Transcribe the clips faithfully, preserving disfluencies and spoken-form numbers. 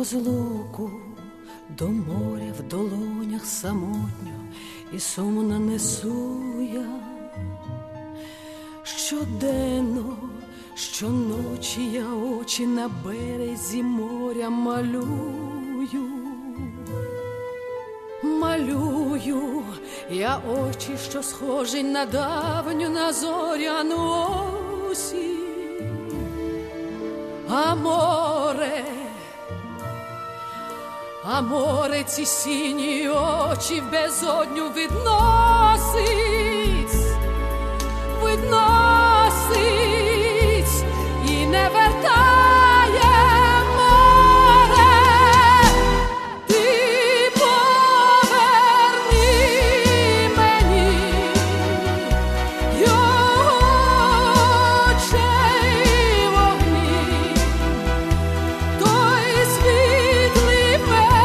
розлуку до моря в долонях самотньо і сумно несу я. Щоденно, щоночі я очі на березі моря малюю. Малюю я очі, що схожі на давню, на зоряну осінь. А море, а море ці сині очі в безодню відносить, відносить і не вертає море. Ти поверни мені його очей вогні, той світлий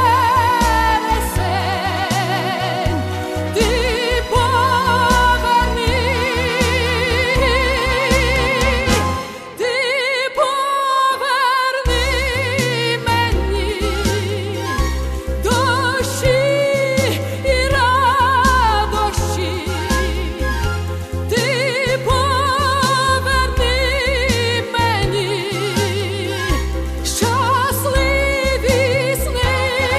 вересень. Ти поверни, ти поверни мені дощі і радощі. Ти поверни мені щасливі сни.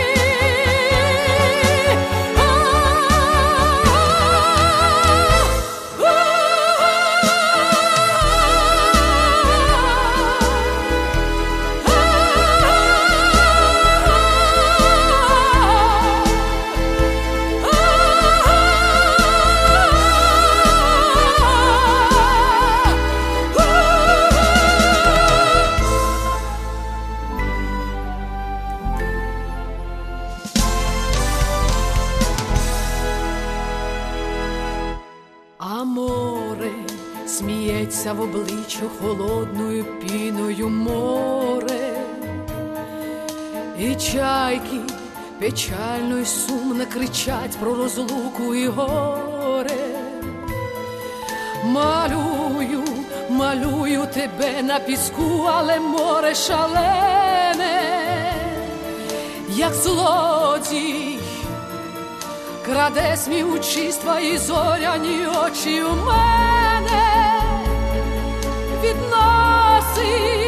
А море сміється в обличчя холодною піною море, і чайки печально й сумно кричать про розлуку і горе. Малюю, малюю тебе на піску, але море шалене, як злодій, краде сміючись твої зоряні очі у мене, відносить